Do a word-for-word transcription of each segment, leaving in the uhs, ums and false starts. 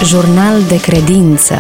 Jurnal de credință.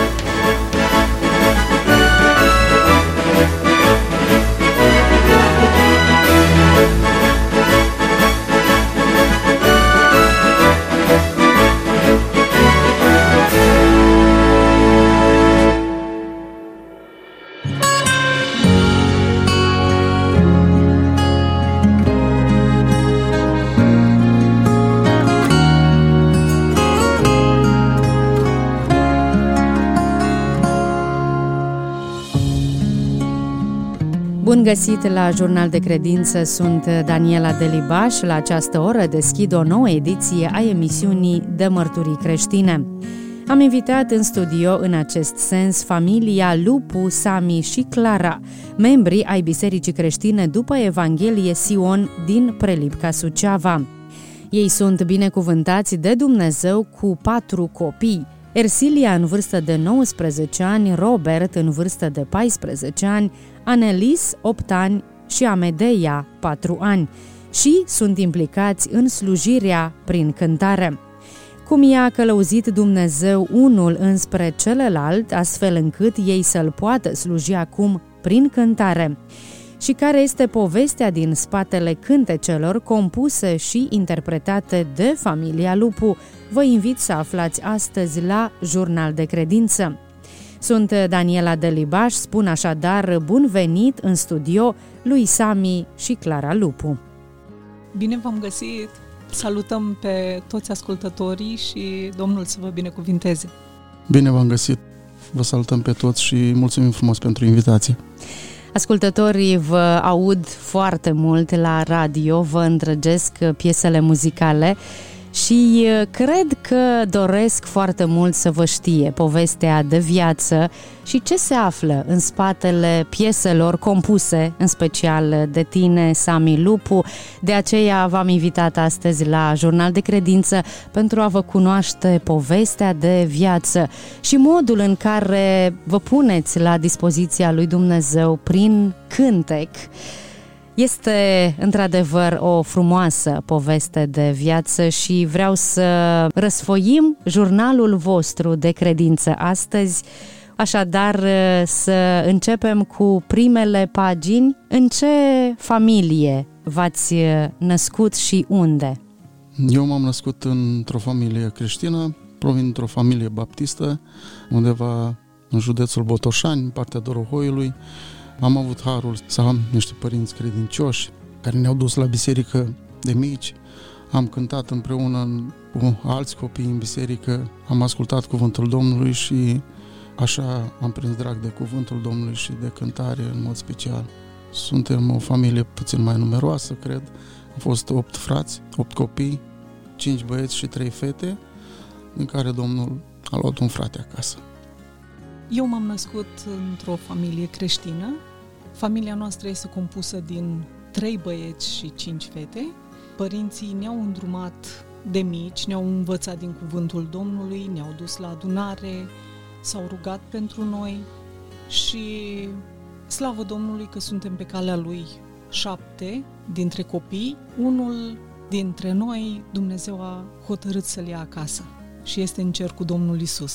Bun găsit la Jurnal de Credință, sunt Daniela Delibaș. La această oră deschid o nouă ediție a emisiunii de mărturii creștine. Am invitat în studio în acest sens familia Lupu, Sami și Clara, membri ai Bisericii Creștine după Evanghelie Sion din Prelipca, Suceava. Ei sunt binecuvântați de Dumnezeu cu patru copii: Ersilia în vârstă de nouăsprezece ani, Robert în vârstă de paisprezece ani, Anelis opt ani și Amedeia patru ani, și sunt implicați în slujirea prin cântare. Cum i-a călăuzit Dumnezeu unul înspre celălalt, astfel încât ei să-L poată sluji acum prin cântare? Și care este povestea din spatele cântecelor compuse și interpretate de familia Lupu? Vă invit să aflați astăzi la Jurnal de Credință. Sunt Daniela Delibaș, spun așadar bun venit în studio lui Sami și Clara Lupu. Bine v-am găsit! Salutăm pe toți ascultătorii și Domnul să vă binecuvinteze! Bine v-am găsit! Vă salutăm pe toți și mulțumim frumos pentru invitație! Ascultătorii vă aud foarte mult la radio, vă îndrăgesc piesele muzicale și cred că doresc foarte mult să vă știe povestea de viață și ce se află în spatele pieselor compuse, în special de tine, Sami Lupu. De aceea v-am invitat astăzi la Jurnal de Credință pentru a vă cunoaște povestea de viață și modul în care vă puneți la dispoziția lui Dumnezeu prin cântec. Este într-adevăr o frumoasă poveste de viață și vreau să răsfoim jurnalul vostru de credință astăzi. Așadar, să începem cu primele pagini. În ce familie v-ați născut și unde? Eu m-am născut într-o familie creștină, provin dintr-o familie baptistă, undeva în județul Botoșani, în partea Dorohoiului. Am avut harul să am niște părinți credincioși care ne-au dus la biserică de mici. Am cântat împreună cu alți copii în biserică, am ascultat cuvântul Domnului și așa am prins drag de cuvântul Domnului și de cântare în mod special. Suntem o familie puțin mai numeroasă, cred. Am fost opt frați, opt copii, cinci băieți și trei fete, din care Domnul a luat un frate acasă. Eu m-am născut într-o familie creștină. Familia noastră este compusă din trei băieți și cinci fete. Părinții ne-au îndrumat de mici, ne-au învățat din cuvântul Domnului, ne-au dus la adunare, s-au rugat pentru noi și slavă Domnului că suntem pe calea Lui șapte dintre copii. Unul dintre noi Dumnezeu a hotărât să-l ia acasă și este în cer cu Domnul Iisus.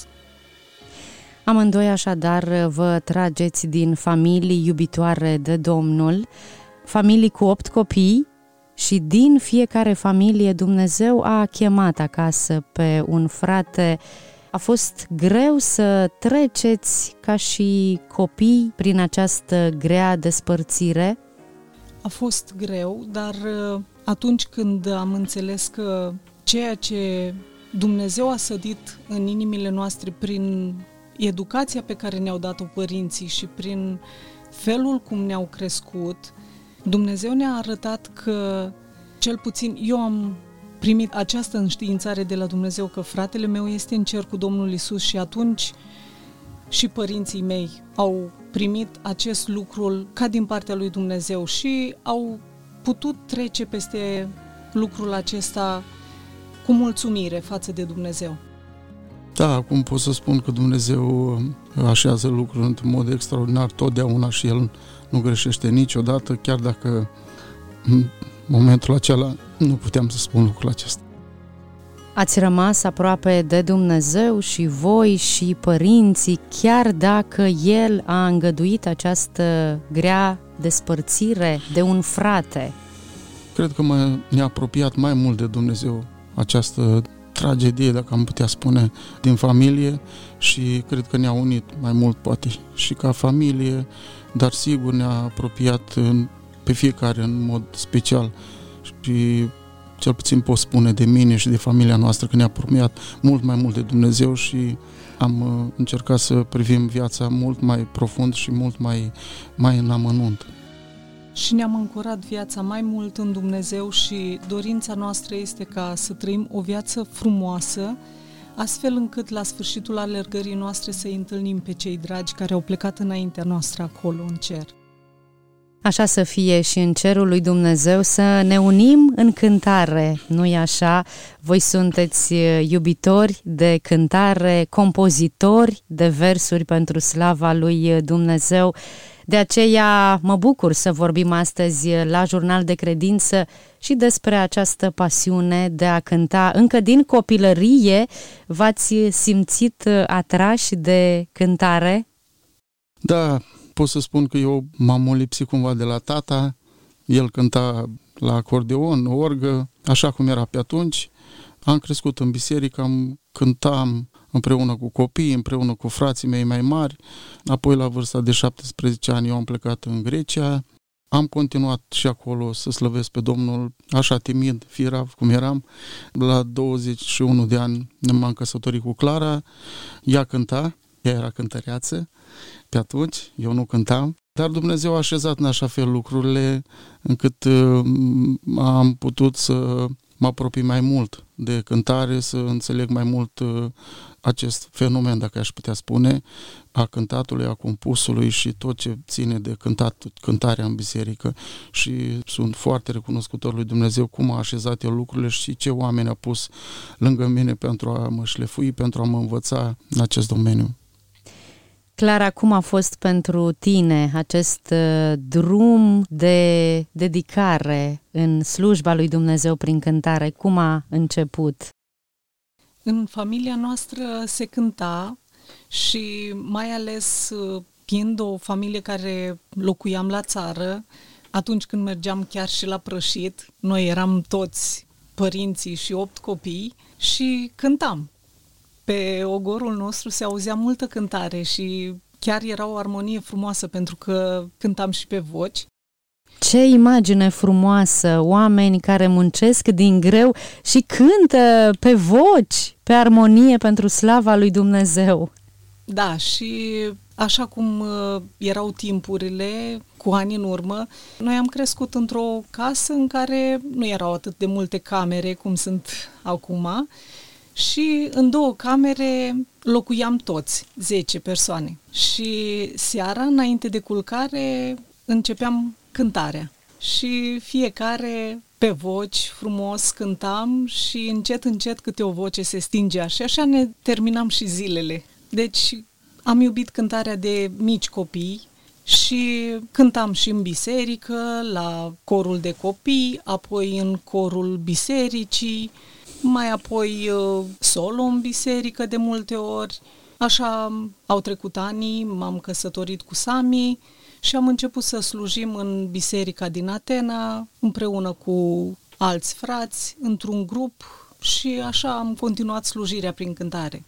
Amândoi așadar vă trageți din familii iubitoare de Domnul, familii cu opt copii, și din fiecare familie Dumnezeu a chemat acasă pe un frate. A fost greu să treceți ca și copii prin această grea despărțire? A fost greu, dar atunci când am înțeles că ceea ce Dumnezeu a sădit în inimile noastre prin educația pe care ne-au dat-o părinții și prin felul cum ne-au crescut, Dumnezeu ne-a arătat că, cel puțin eu am primit această înștiințare de la Dumnezeu că fratele meu este în cer cu Domnul Iisus și atunci și părinții mei au primit acest lucru ca din partea lui Dumnezeu și au putut trece peste lucrul acesta cu mulțumire față de Dumnezeu. Da, acum pot să spun că Dumnezeu așează lucruri într-un mod extraordinar totdeauna și El nu greșește niciodată, chiar dacă în momentul acela nu puteam să spun lucrul acesta. Ați rămas aproape de Dumnezeu și voi și părinții, chiar dacă El a îngăduit această grea despărțire de un frate. Cred că mă, ne-a apropiat mai mult de Dumnezeu această tragedie, dacă am putea spune, din familie și cred că ne-a unit mai mult, poate, și ca familie, dar sigur ne-a apropiat în, pe fiecare în mod special și cel puțin pot spune de mine și de familia noastră că ne-a apropiat mult mai mult de Dumnezeu și am încercat să privim viața mult mai profund și mult mai, mai în amănunt. Și ne-am ancorat viața mai mult în Dumnezeu și dorința noastră este ca să trăim o viață frumoasă, astfel încât la sfârșitul alergării noastre să-i întâlnim pe cei dragi care au plecat înaintea noastră acolo în cer. Așa să fie și în cerul lui Dumnezeu, să ne unim în cântare, nu-i așa? Voi sunteți iubitori de cântare, compozitori de versuri pentru slava lui Dumnezeu. De aceea mă bucur să vorbim astăzi la Jurnal de Credință și despre această pasiune de a cânta. Încă din copilărie v-ați simțit atrași de cântare? Da, pot să spun că eu m-am lipsit cumva de la tata. El cânta la acordeon, orgă, așa cum era pe atunci. Am crescut în biserică, am cântam împreună cu copiii, împreună cu frații mei mai mari. Apoi, la vârsta de șaptesprezece ani, eu am plecat în Grecia. Am continuat și acolo să slăvesc pe Domnul, așa timid, firav cum eram. La douăzeci și unu de ani m-am căsătorit cu Clara. Ea cânta, ea era cântăreață pe atunci, eu nu cântam. Dar Dumnezeu a așezat în așa fel lucrurile încât uh, am putut să mă apropii mai mult de cântare, să înțeleg mai mult uh, acest fenomen, dacă aș putea spune, a cântatului, a compusului și tot ce ține de cântat, cântarea în biserică. Și sunt foarte recunoscător lui Dumnezeu cum a așezat el lucrurile și ce oameni a pus lângă mine pentru a mă șlefui, pentru a mă învăța în acest domeniu. Clara, cum a fost pentru tine acest drum de dedicare în slujba lui Dumnezeu prin cântare? Cum a început? În familia noastră se cânta și mai ales fiind o familie care locuiam la țară, atunci când mergeam chiar și la prășit, noi eram toți părinții și opt copii și cântam. Pe ogorul nostru se auzea multă cântare și chiar era o armonie frumoasă pentru că cântam și pe voci. Ce imagine frumoasă! Oameni care muncesc din greu și cântă pe voci, pe armonie pentru slava lui Dumnezeu. Da, și așa cum erau timpurile cu ani în urmă, noi am crescut într-o casă în care nu erau atât de multe camere cum sunt acum și în două camere locuiam toți, zece persoane. Și seara, înainte de culcare, începeam cântarea. Și fiecare pe voci frumos cântam și încet, încet câte o voce se stingea și așa ne terminam și zilele. Deci am iubit cântarea de mici copii și cântam și în biserică, la corul de copii, apoi în corul bisericii, mai apoi solo în biserică de multe ori. Așa au trecut ani, m-am căsătorit cu Sami și am început să slujim în biserica din Atena, împreună cu alți frați, într-un grup și așa am continuat slujirea prin cântare.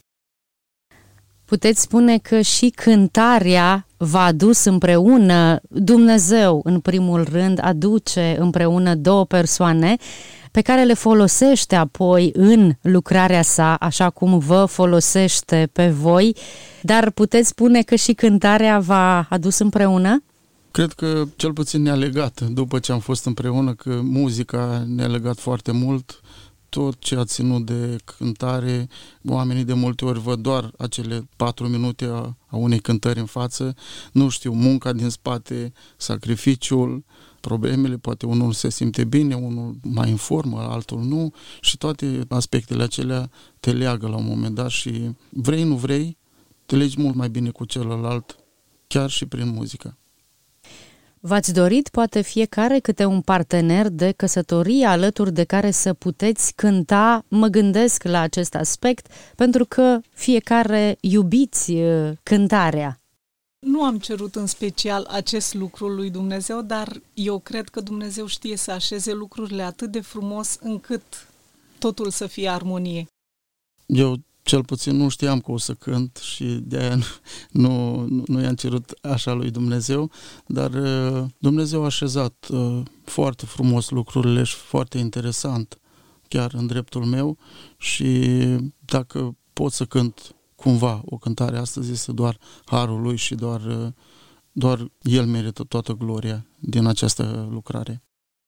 Puteți spune că și cântarea v-a adus împreună, Dumnezeu în primul rând aduce împreună două persoane pe care le folosește apoi în lucrarea sa, așa cum vă folosește pe voi, dar puteți spune că și cântarea v-a adus împreună? Cred că cel puțin ne-a legat, după ce am fost împreună, că muzica ne-a legat foarte mult. Tot ce a ținut de cântare, oamenii de multe ori văd doar acele patru minute a, a unei cântări în față, nu știu, munca din spate, sacrificiul, problemele, poate unul se simte bine, unul mai în formă, altul nu și toate aspectele acelea te leagă la un moment dat și vrei, nu vrei, te legi mult mai bine cu celălalt, chiar și prin muzică. V-ați dorit poate fiecare câte un partener de căsătorie alături de care să puteți cânta? Mă gândesc la acest aspect pentru că fiecare iubiți cântarea. Nu am cerut în special acest lucru lui Dumnezeu, dar eu cred că Dumnezeu știe să așeze lucrurile atât de frumos încât totul să fie armonie. Eu cel puțin nu știam că o să cânt și de-aia nu, nu, nu i-am cerut așa lui Dumnezeu, dar Dumnezeu a așezat foarte frumos lucrurile și foarte interesant chiar în dreptul meu și dacă pot să cânt cumva o cântare astăzi este doar harul lui și doar, doar el merită toată gloria din această lucrare.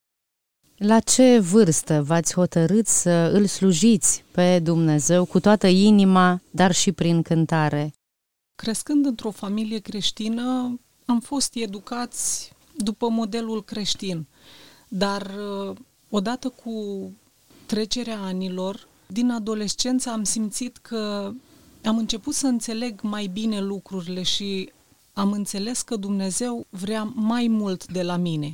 La ce vârstă v-ați hotărât să îl slujiți pe Dumnezeu cu toată inima, dar și prin cântare? Crescând într-o familie creștină, am fost educați după modelul creștin, dar odată cu trecerea anilor, din adolescență am simțit că am început să înțeleg mai bine lucrurile și am înțeles că Dumnezeu vrea mai mult de la mine.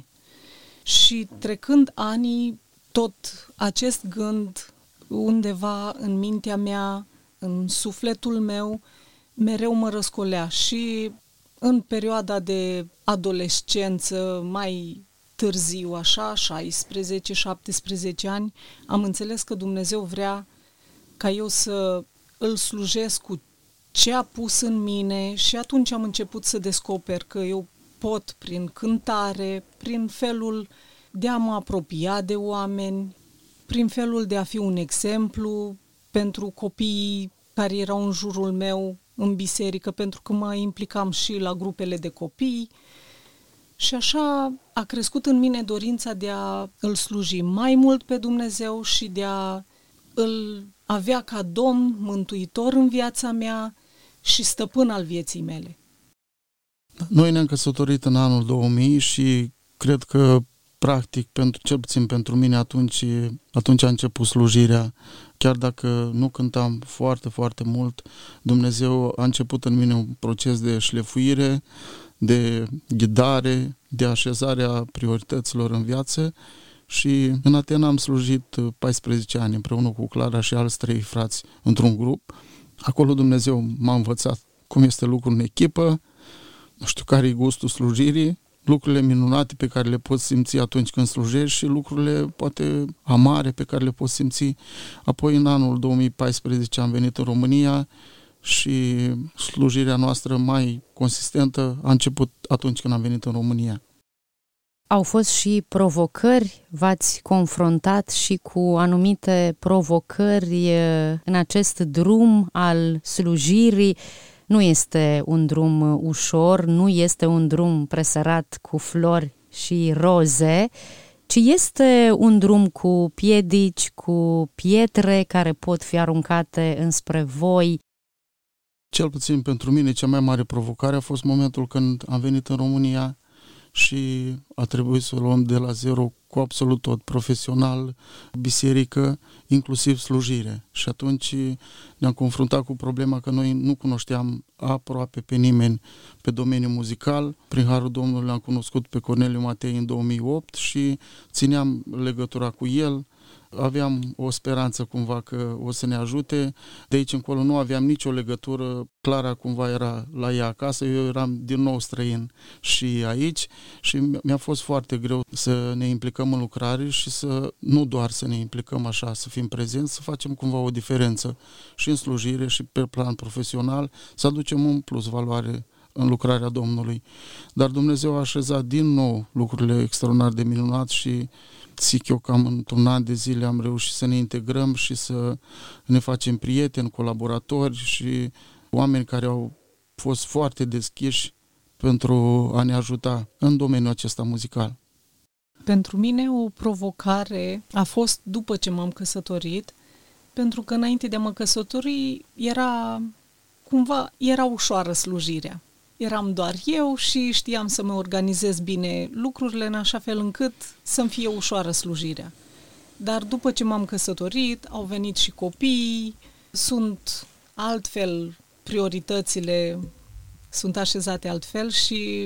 Și trecând anii, tot acest gând undeva în mintea mea, în sufletul meu, mereu mă răscolea. Și în perioada de adolescență, mai târziu, așa, șaisprezece șaptesprezece ani, am înțeles că Dumnezeu vrea ca eu să îl slujesc cu ce a pus în mine și atunci am început să descoper că eu pot, prin cântare, prin felul de a mă apropia de oameni, prin felul de a fi un exemplu pentru copiii care erau în jurul meu în biserică, pentru că mă implicam și la grupele de copii. Și așa a crescut în mine dorința de a îl sluji mai mult pe Dumnezeu și de a îl avea ca Domn, mântuitor în viața mea și stăpân al vieții mele. Noi ne-am căsătorit în anul două mii și cred că, practic, pentru, cel puțin pentru mine, atunci, atunci a început slujirea. Chiar dacă nu cântam foarte, foarte mult, Dumnezeu a început în mine un proces de șlefuire, de ghidare, de așezare a priorităților în viață și în Atena am slujit paisprezece ani împreună cu Clara și alți trei frați într-un grup. Acolo Dumnezeu m-a învățat cum este lucrul în echipă, nu știu care e gustul slujirii, lucrurile minunate pe care le poți simți atunci când slujești și lucrurile poate amare pe care le poți simți. Apoi în anul două mii paisprezece am venit în România și slujirea noastră mai consistentă a început atunci când am venit în România. Au fost și provocări? V-ați confruntat și cu anumite provocări în acest drum al slujirii? Nu este un drum ușor, nu este un drum presărat cu flori și roze, ci este un drum cu piedici, cu pietre care pot fi aruncate înspre voi. Cel puțin pentru mine, cea mai mare provocare a fost momentul când am venit în România și a trebuit să o luăm de la zero cu absolut tot, profesional, biserică, inclusiv slujire. Și atunci ne-am confruntat cu problema că noi nu cunoșteam aproape pe nimeni pe domeniul muzical. Prin harul Domnului l-am cunoscut pe Corneliu Matei în două mii opt și țineam legătura cu el. Aveam o speranță cumva că o să ne ajute. De aici încolo nu aveam nicio legătură. Clara cumva era la ea acasă, eu eram din nou străin și aici și mi-a fost foarte greu să ne implicăm în lucrare și să nu doar să ne implicăm așa, să fim prezenți, să facem cumva o diferență și în slujire și pe plan profesional, să aducem un plus valoare în lucrarea Domnului. Dar Dumnezeu a așezat din nou lucrurile extraordinar de minunat și zic eu cam într-un an de zile am reușit să ne integrăm și să ne facem prieteni, colaboratori și oameni care au fost foarte deschiși pentru a ne ajuta în domeniul acesta muzical. Pentru mine o provocare a fost după ce m-am căsătorit, pentru că înainte de a mă căsători era cumva era ușoară slujirea. Eram doar eu și știam să mă organizez bine lucrurile în așa fel încât să-mi fie ușoară slujirea. Dar după ce m-am căsătorit, au venit și copiii, sunt altfel, prioritățile sunt așezate altfel și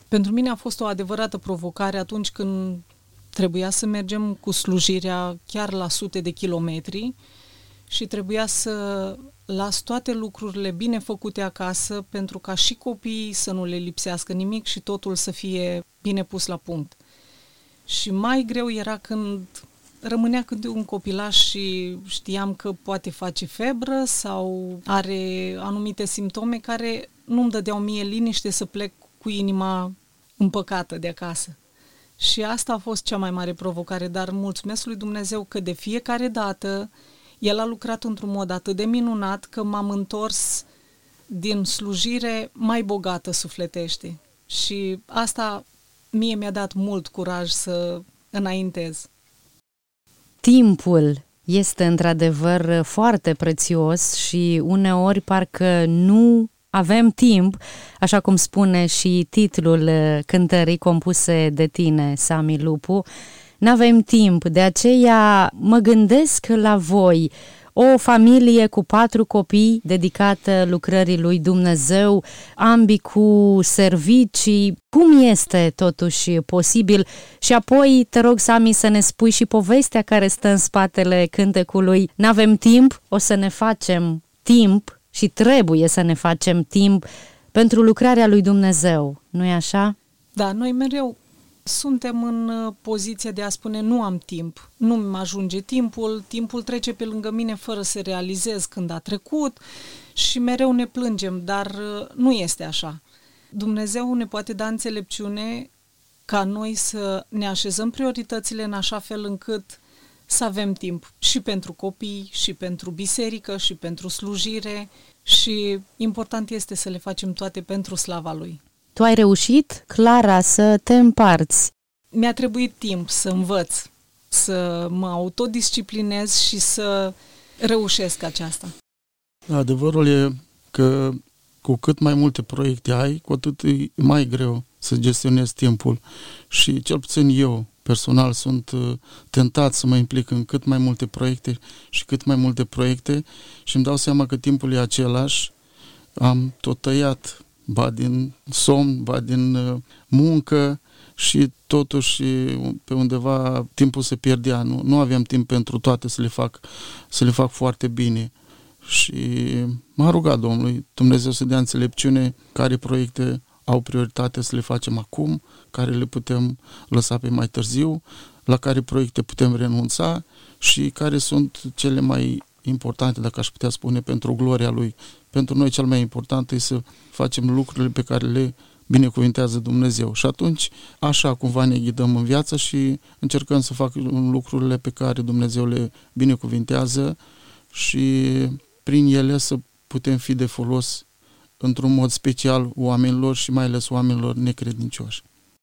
Pentru mine a fost o adevărată provocare atunci când trebuia să mergem cu slujirea chiar la sute de kilometri și trebuia să las toate lucrurile bine făcute acasă pentru ca și copiii să nu le lipsească nimic și totul să fie bine pus la punct. Și mai greu era când rămânea câte un copilaș și știam că poate face febră sau are anumite simptome care nu-mi dădeau mie liniște să plec cu inima împăcată de acasă. Și asta a fost cea mai mare provocare, dar mulțumesc lui Dumnezeu că de fiecare dată El a lucrat într-un mod atât de minunat că m-am întors din slujire mai bogată sufletește. Și asta mie mi-a dat mult curaj să înaintez. Timpul este într-adevăr foarte prețios și uneori parcă nu avem timp, așa cum spune și titlul cântării compuse de tine, Sami Lupu. N-avem timp, de aceea mă gândesc la voi, o familie cu patru copii dedicată lucrării lui Dumnezeu, ambii cu servicii. Cum este totuși posibil? Și apoi te rog, Sami, să ne spui și povestea care stă în spatele cântecului. N-avem timp, o să ne facem timp și trebuie să ne facem timp pentru lucrarea lui Dumnezeu, nu-i așa? Da, noi mereu suntem în poziția de a spune nu am timp, nu-mi ajunge timpul, timpul trece pe lângă mine fără să realizez când a trecut și mereu ne plângem, dar nu este așa. Dumnezeu ne poate da înțelepciune ca noi să ne așezăm prioritățile în așa fel încât să avem timp și pentru copii, și pentru biserică, și pentru slujire și important este să le facem toate pentru slava Lui. Tu ai reușit, Clara, să te împarți. Mi-a trebuit timp să învăț, să mă autodisciplinez și să reușesc aceasta. Adevărul e că cu cât mai multe proiecte ai, cu atât e mai greu să gestionezi timpul. Și cel puțin eu, personal, sunt tentat să mă implic în cât mai multe proiecte și cât mai multe proiecte și îmi dau seama că timpul e același. Am tot tăiat ba din somn, ba din muncă și totuși pe undeva timpul se pierdea. Nu, nu aveam timp pentru toate să le fac, să le fac foarte bine. Și m-a rugat Domnului Dumnezeu să dea înțelepciune care proiecte au prioritate să le facem acum, care le putem lăsa pe mai târziu, la care proiecte putem renunța și care sunt cele mai importante, dacă aș putea spune, pentru gloria Lui. Pentru noi cel mai important e să facem lucrurile pe care le binecuvintează Dumnezeu. Și atunci, așa cumva ne ghidăm în viață și încercăm să facem lucrurile pe care Dumnezeu le binecuvintează și prin ele să putem fi de folos într-un mod special oamenilor și mai ales oamenilor necredincioși.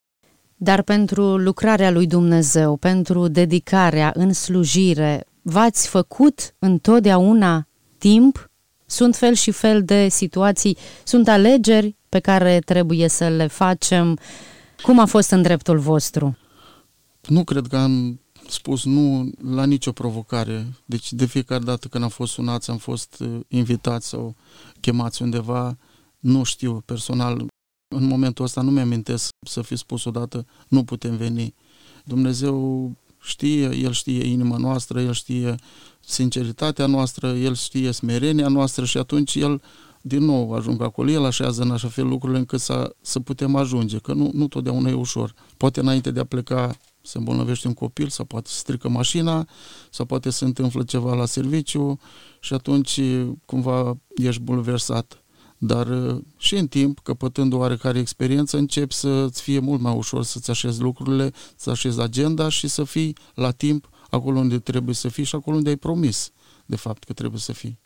Dar pentru lucrarea lui Dumnezeu, pentru dedicarea în slujire, v-ați făcut întotdeauna timp? Sunt fel și fel de situații, sunt alegeri pe care trebuie să le facem. Cum a fost în dreptul vostru? Nu cred că am spus nu la nicio provocare. Deci de fiecare dată când am fost sunați, am fost invitați sau chemați undeva, nu știu personal. În momentul ăsta nu mi-amintesc să fi spus odată nu putem veni. Dumnezeu știe, El știe inima noastră, El știe sinceritatea noastră, El știe smerenia noastră și atunci El din nou ajung acolo, El așează în așa fel lucrurile încât să, să putem ajunge, că nu, nu totdeauna e ușor. Poate înainte de a pleca se îmbolnăvește un copil sau poate se strică mașina sau poate se întâmplă ceva la serviciu și atunci cumva ești bulversat. Dar și în timp, căpătând o oarecare experiență, începi să-ți fie mult mai ușor să-ți așezi lucrurile, să așezi agenda și să fii la timp acolo unde trebuie să fii și acolo unde ai promis, de fapt, că trebuie să fii.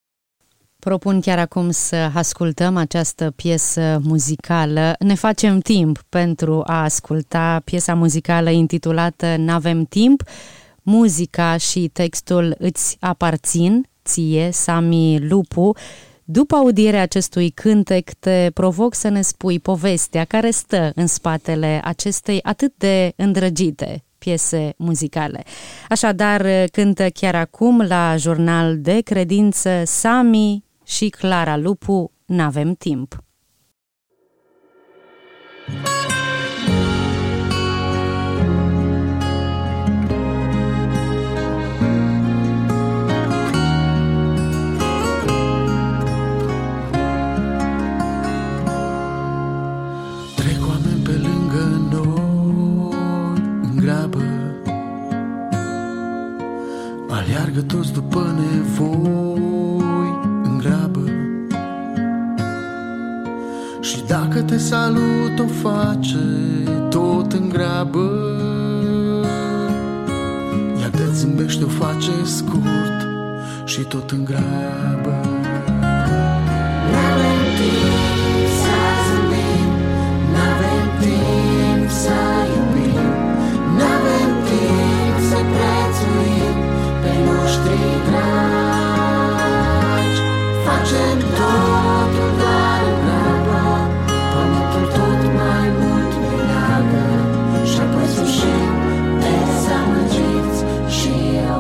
Propun chiar acum să ascultăm această piesă muzicală. Ne facem timp pentru a asculta piesa muzicală intitulată N-avem timp. Muzica și textul îți aparțin, ție, Sami Lupu. După audierea acestui cântec, te provoc să ne spui povestea care stă în spatele acestei atât de îndrăgite piese muzicale. Așadar, cântă chiar acum la Jurnal de Credință Sami și Clara Lupu, N-avem timp. aleargă toți după nevoi în grabă. Și dacă te salut o face tot în grabă, iar te zâmbește o face scurt și tot în grabă. N-avem timp să zâmbim, n-avem timp să iubim, n-avem timp să prețuim pe noștri dragi. Facem totul doar în grabă, pământul tot mai mult ne leagă și apoi sfârșim dezamăgiți și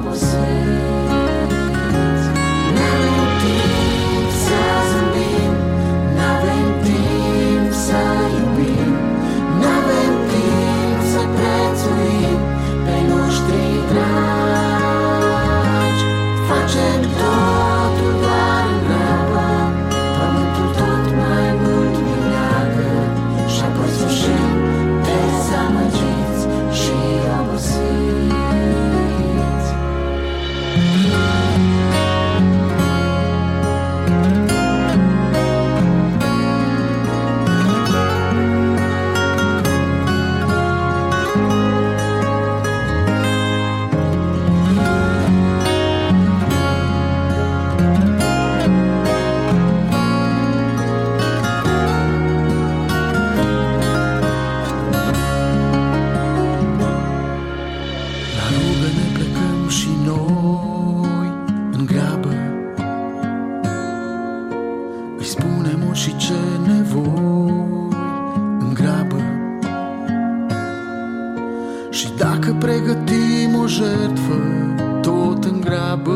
obosiți. N-avem timp să zâmbim, n-avem timp să iubim, n-avem timp să prețuim pe noștri dragi. Facem totul doar în grabă, pământul tot mai mult ne leagă și apoi sfârșim dezamăgiți și obosiți. La rugă ne plecăm și noi în grabă, îi spunem orice ce nevoi în grabă. Și dacă pregătim o jertfă tot în grabă,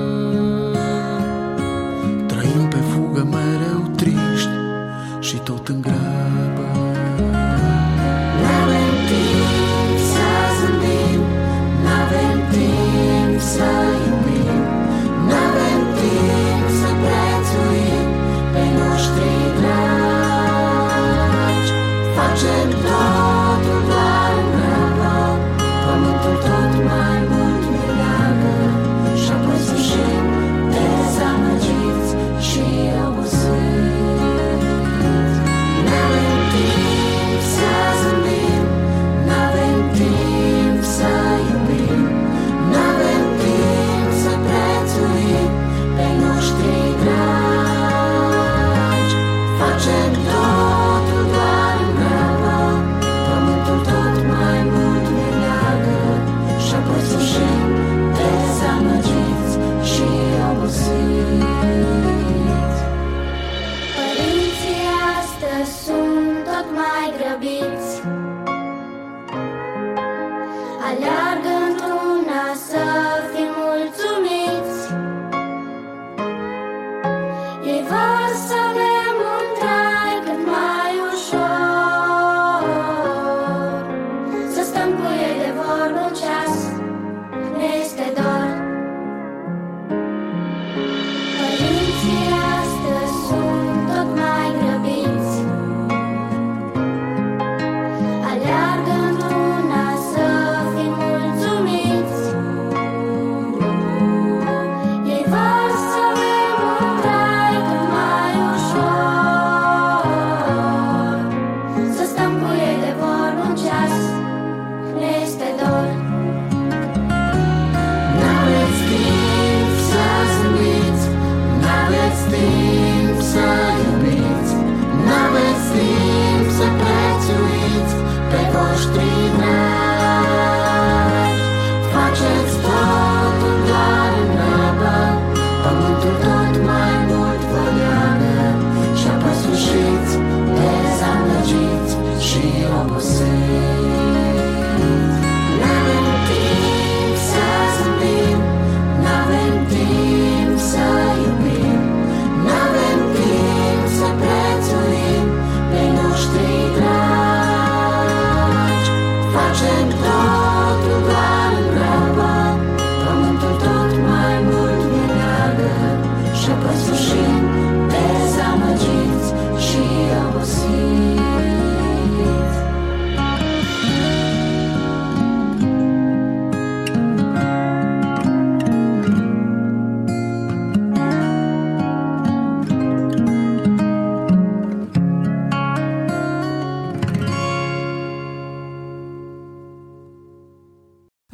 trăim pe fugă mereu triști și tot în grabă. N-avem timp să zâmbim, n-avem timp să iubim, n-avem timp să prețuim pe noștri dragi. Facem totul doar în grabă, pământul tot mai mult ne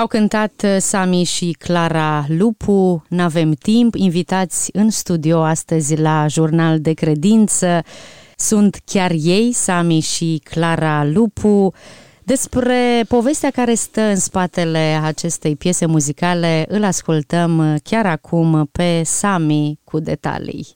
Au cântat Sami și Clara Lupu, N-avem timp, invitați în studio astăzi la Jurnal de Credință. Sunt chiar ei, Sami și Clara Lupu. Despre povestea care stă în spatele acestei piese muzicale îl ascultăm chiar acum pe Sami cu detalii.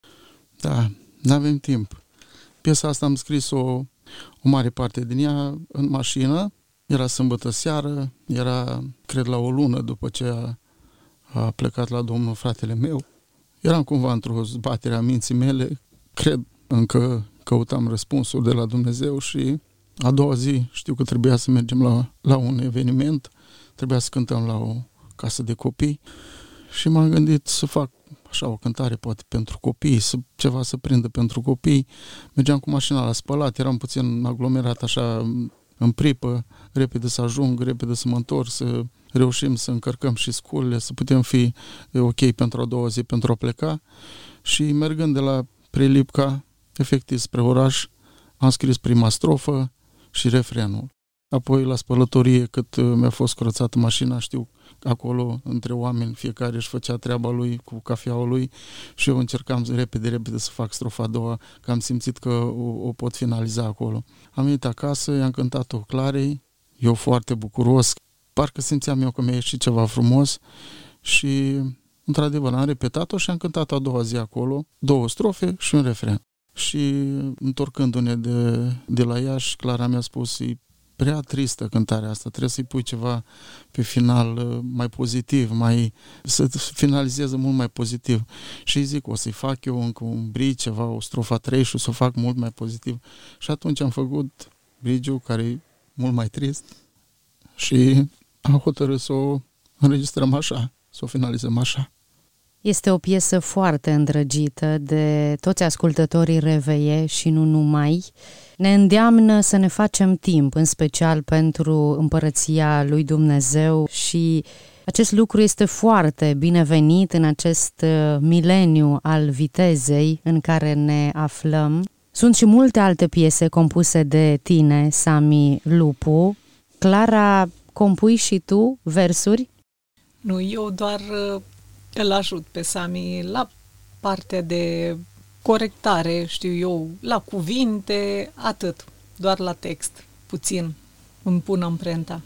Da, n-avem timp. Piesa asta am scris-o o mare parte din ea în mașină. Era sâmbătă seară, era, cred, la o lună după ce a, a plecat la Domnul fratele meu. Eram cumva într-o zbatere a minții mele, cred, încă căutam răspunsuri de la Dumnezeu și a doua zi știu că trebuia să mergem la, la un eveniment, trebuia să cântăm la o casă de copii și m-am gândit să fac așa o cântare poate pentru copii, să, ceva să prindă pentru copii. Mergeam cu mașina la spălat, eram puțin aglomerat așa în pripă, repede să ajung, repede să mă întorc, să reușim să încărcăm și sculele, să putem fi ok pentru a doua zi, pentru a pleca. Și mergând de la Prelipca, efectiv spre oraș, am scris prima strofă și refrenul. Apoi la spălătorie, cât mi-a fost curățată mașina, știu, acolo între oameni fiecare își făcea treaba lui cu cafeaua lui și eu încercam repede, repede să fac strofa a doua, că am simțit că o, o pot finaliza acolo. Am venit acasă, i-am cântat-o Clarei, eu foarte bucuros, parcă simțeam eu că mi-a ieșit ceva frumos și într-adevăr am repetat-o și am cântat a doua zi acolo, două strofe și un refren. Și întorcându-ne de, de la Iași, Clara mi-a spus, e prea tristă cântarea asta, trebuie să-i pui ceva pe final mai pozitiv, mai, să finalizeze mult mai pozitiv. Și îi zic, o să-i fac eu încă un bridge, ceva, o strofa trei și o să o fac mult mai pozitiv. Și atunci am făcut bridge-ul care e mult mai trist și am hotărât să o înregistrăm așa, să o finalizăm așa. Este o piesă foarte îndrăgită de toți ascultătorii Reveie și nu numai. Ne îndeamnă să ne facem timp, în special pentru Împărăția lui Dumnezeu și acest lucru este foarte binevenit în acest mileniu al vitezei în care ne aflăm. Sunt și multe alte piese compuse de tine, Sami Lupu. Clara, compui și tu versuri? Nu, eu doar îl ajut pe Sami la partea de corectare, știu eu, la cuvinte, atât, doar la text, puțin, îmi pun amprenta.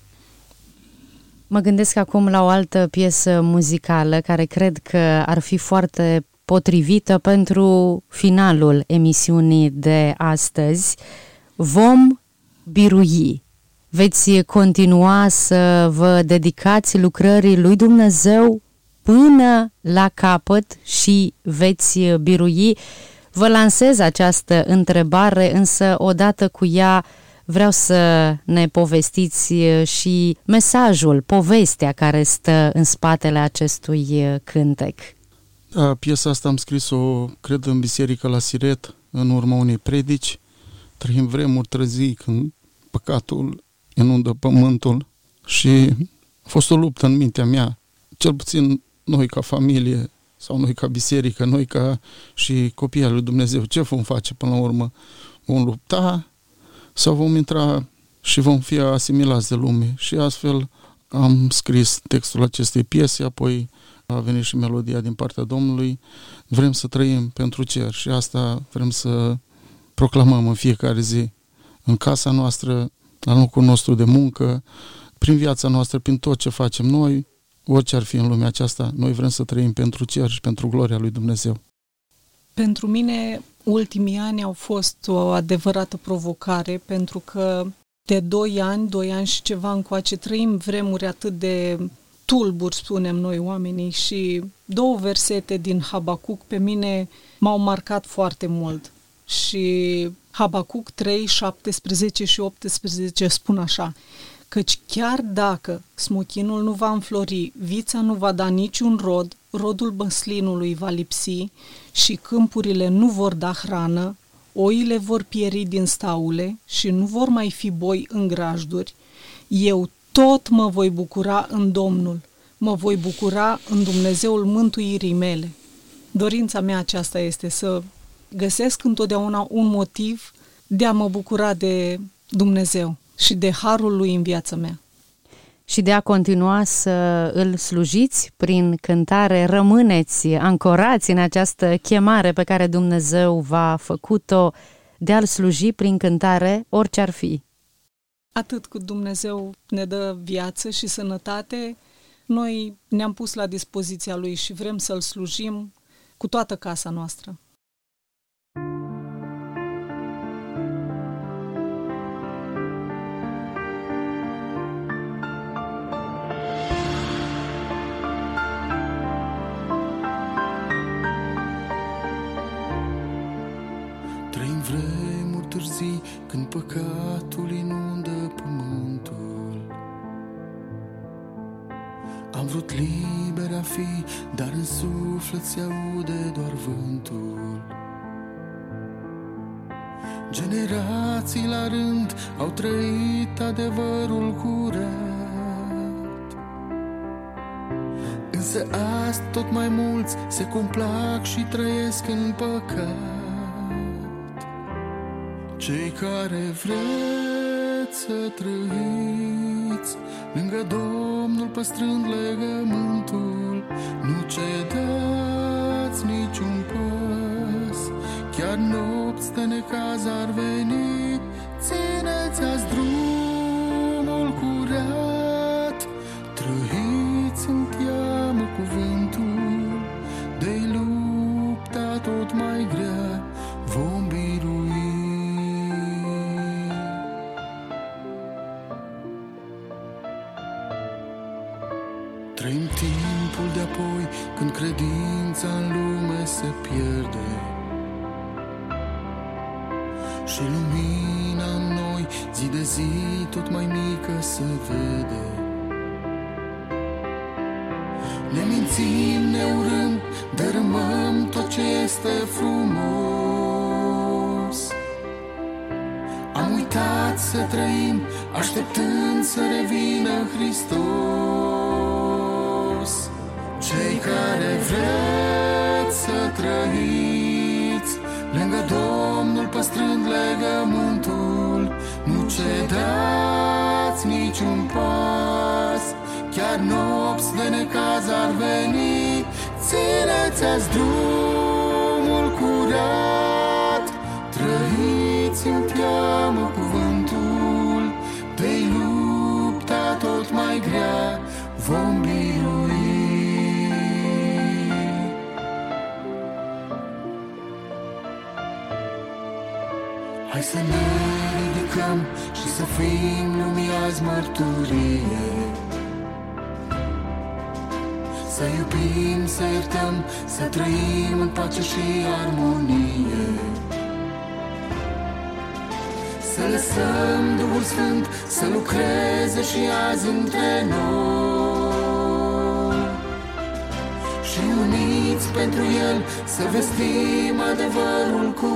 Mă gândesc acum la o altă piesă muzicală care cred că ar fi foarte potrivită pentru finalul emisiunii de astăzi. Vom birui. Veți continua să vă dedicați lucrării lui Dumnezeu până la capăt și veți birui. Vă lansez această întrebare, însă odată cu ea vreau să ne povestiți și mesajul, povestea care stă în spatele acestui cântec. Da, piesa asta am scris-o, cred, în biserică la Siret, în urma unei predici. Trăim vremuri târzii când păcatul inundă pământul și a fost o luptă în mintea mea, cel puțin noi ca familie sau noi ca biserică, noi ca și copiii lui Dumnezeu, ce vom face până la urmă? Vom lupta sau vom intra și vom fi asimilați de lume? Și astfel am scris textul acestei piese, apoi a venit și melodia din partea Domnului. Vrem să trăim pentru cer și asta vrem să proclamăm în fiecare zi, în casa noastră, la locul nostru de muncă, prin viața noastră, prin tot ce facem noi, orice ar fi în lumea aceasta, noi vrem să trăim pentru cer și pentru gloria lui Dumnezeu. Pentru mine, ultimii ani au fost o adevărată provocare, pentru că de doi ani, doi ani și ceva încoace, trăim vremuri atât de tulburi, spunem noi oamenii, și două versete din Habacuc pe mine m-au marcat foarte mult. Și Habacuc trei, șaptesprezece și optsprezece spun așa: căci chiar dacă smochinul nu va înflori, vița nu va da niciun rod, rodul măslinului va lipsi și câmpurile nu vor da hrană, oile vor pieri din staule și nu vor mai fi boi în grajduri, eu tot mă voi bucura în Domnul, mă voi bucura în Dumnezeul mântuirii mele. Dorința mea aceasta este să găsesc întotdeauna un motiv de a mă bucura de Dumnezeu și de harul lui în viața mea. și de a continua să îl slujiți prin cântare. Rămâneți ancorați în această chemare pe care Dumnezeu v-a făcut-o de a-L sluji prin cântare, orice ar fi. Atât cât Dumnezeu ne dă viață și sănătate, noi ne-am pus la dispoziția Lui și vrem să-L slujim cu toată casa noastră. Trăim vremuri târzii când păcatul inundă pământul. Am vrut liber a fi, dar în suflet se aude doar vântul. Generații la rând au trăit adevărul curat, însă azi tot mai mulți se complac și trăiesc în păcat. Cei care vreți să trăiți lângă Domnul păstrând legământul, nu cedați niciun pas, chiar nopți de necaz ar veni, țineți azi drumul curat, trăiți în teamă cuvântul, de-i lupta tot mai grea, vom birui. Trăim timpul de-apoi când credința în lume se pierde și lumina în noi zi de zi tot mai mică se vede. Ne mințim, ne urâm, dărâmăm tot ce este frumos. Am uitat să trăim, așteptând să revină Hristos. Cei care vreți să trăiți lângă Domnul păstrând legământul, nu cedați niciun pas, chiar nopți de necaz ar veni, țineți azi drumul curat, trăiți în teamă cuvântul, de-i lupta tot mai grea, vom birui. Hai să ne ridicăm și să fim lumii azi mărturie, să iubim, să iertăm, să trăim în pace și armonie, să lăsăm Duhul Sfânt să lucreze și azi între noi și uniți pentru El să vestim adevărul cu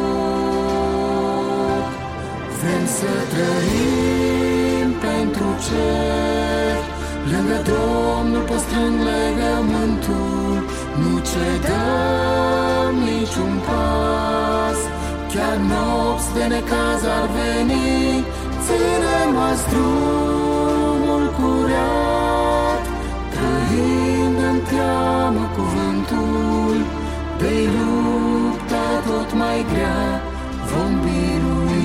foc. Vrem să trăim pentru cer, lângă Domnul păstrând legământul, nu cedăm niciun pas, chiar nopți de necaz ar veni, ținem azi drumul curat, trăind în teamă cuvântul, de-i lupta tot mai grea, vom birui.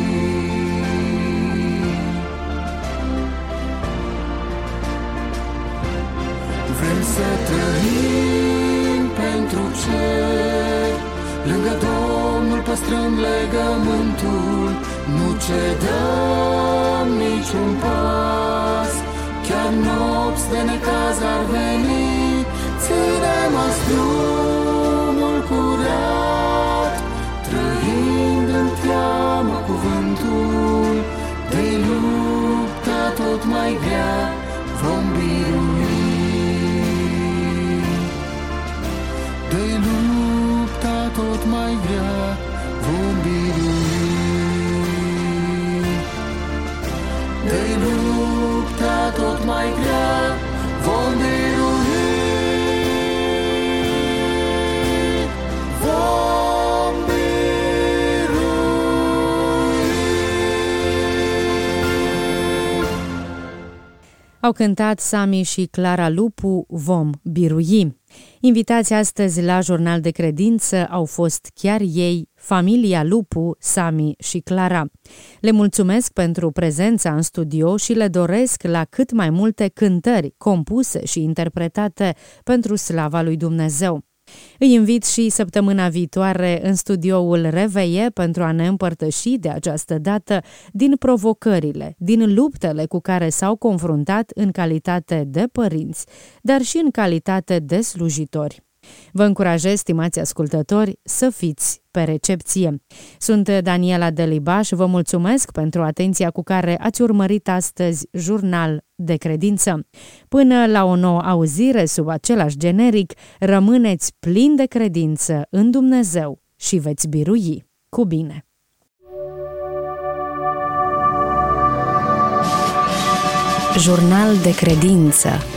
Vrem să trăim pentru cer, lângă Domnul păstrând legământul, nu cedăm niciun pas, chiar nopți de necaz ar veni, ținem azi drumul curat, trăind în teamă cuvântul, de-i lupta tot mai grea, vom birui. De-i lupta tot mai grea, vom birui. De-i lupta tot mai grea, vom birui. Vom birui. Au cântat Sami și Clara Lupu, Vom birui. Invitații astăzi la Jurnal de Credință au fost chiar ei, familia Lupu, Sami și Clara. Le mulțumesc pentru prezența în studio și le doresc la cât mai multe cântări compuse și interpretate pentru slava lui Dumnezeu. Îi invit și săptămâna viitoare în studioul Reveie pentru a ne împărtăși de această dată din provocările, din luptele cu care s-au confruntat în calitate de părinți, dar și în calitate de slujitori. Vă încurajez, stimați ascultători, să fiți pe recepție. Sunt Daniela Delibaș, vă mulțumesc pentru atenția cu care ați urmărit astăzi Jurnal de Credință. Până la o nouă auzire sub același generic, rămâneți plini de credință în Dumnezeu și veți birui. Cu bine! Jurnal de Credință.